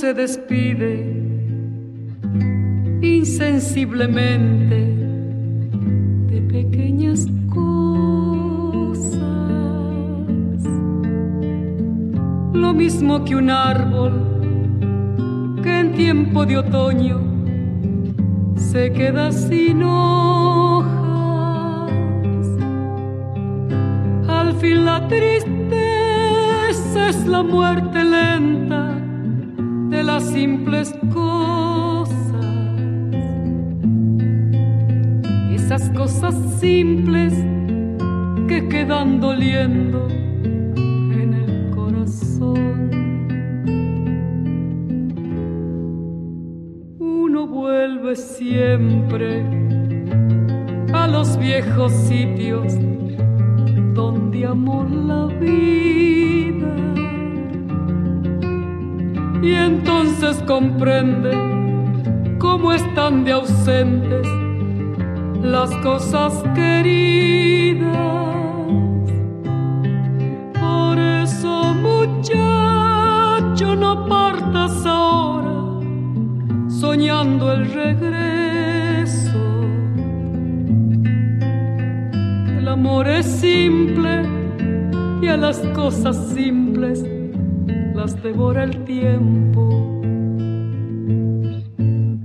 se despide insensiblemente de pequeñas cosas, lo mismo que un árbol que en tiempo de otoño se queda sin hojas. Al fin la tristeza es la muerte lenta de las simples cosas. Esas cosas simples que quedan doliendo en el corazón. Uno vuelve siempre a los viejos sitios donde amó la vida, y entonces comprende cómo están de ausentes las cosas queridas. Por eso, muchacho, no partas ahora soñando el regreso. El amor es simple y a las cosas simples las devora el tiempo.